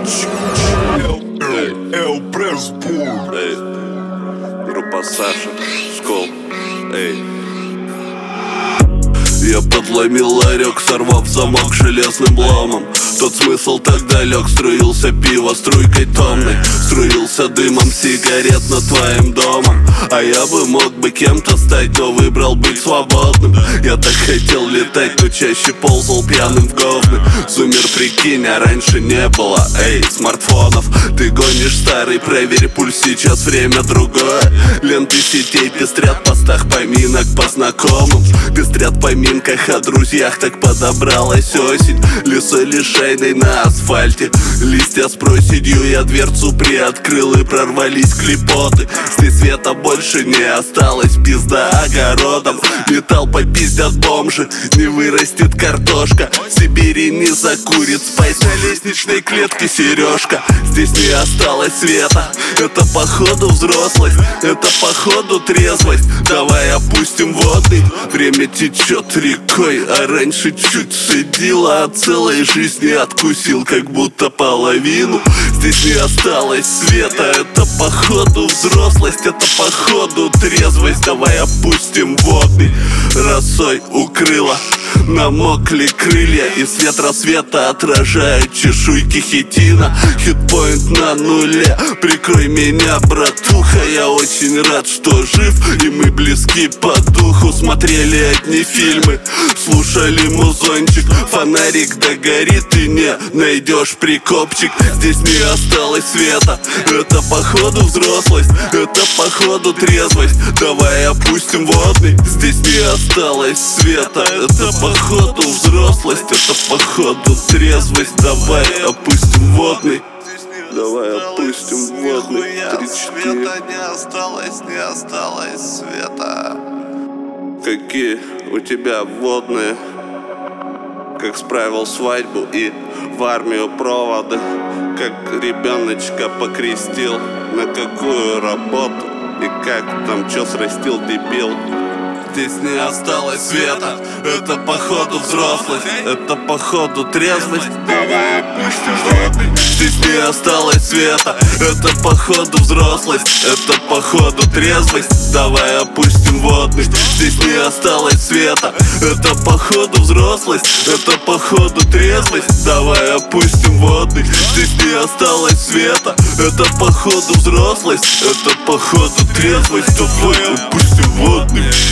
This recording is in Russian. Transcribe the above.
Эй, группа Саша, Скол, эй. Я подломил ларек, сорвав замок железным ломом. Тот смысл так далек, струился пиво струйкой томной, струился дымом сигарет над твоим домом. А я бы мог бы кем-то стать, но выбрал быть свободным. Я так хотел летать, но чаще ползал пьяным в говны. Зумер, прикинь, а раньше не было, эй, смартфонов. Ты гонишь старый, проверь пульс, сейчас время другое. Ленты сетей пестрят в постах поминок по знакомым, пестрят в поминках о друзьях, так подобралась осень. Леса лишайной на асфальте, листья с проседью. Я дверцу приоткрыл и прорвались клепоты. Здесь света больше не осталось, пизда огородом. Металл попиздят бомжи, не вырастет картошка. В Сибири не закурит спайс на лестничной клетке сережка. Здесь не осталось света, это походу взрослость, это походу трезвость. Давай опустим водный, время течет рекой. А раньше чуть цедила, от целой жизни откусил как будто половину. Здесь не осталось света, это походу взрослость, это походу трезвость. Давай опустим водный, росой укрыла, намокли крылья, и свет рассвета отражает чешуйки хитина. Хитпоинт на нуле, прикрой меня, братуха. Я очень рад, что жив, и мы близки по духу. Смотрели одни фильмы, слушали музончик. Фонарик догорит и не найдешь прикопчик. Здесь не осталось света, это походу взрослость, это походу трезвость. Давай опустим водный, здесь не осталось света, это походу взрослость, это походу трезвость. Давай опустим водный, давай опустим водный. 3-4. Света не осталось света. Какие у тебя водные? Как справил свадьбу и в армию проводы? Как ребеночка покрестил? На какую работу? И как там чё срастил, дебил? Здесь не осталось света, это походу взрослость, это походу трезвость. Давай опустим водный. Здесь не осталось света, это походу взрослость, это походу трезвость. Давай опустим водный. Здесь не осталось света, это походу взрослость, это походу трезвость. Давай опустим водный. Здесь не осталось света, это походу взрослость, это походу трезвость. Давай опустим водный.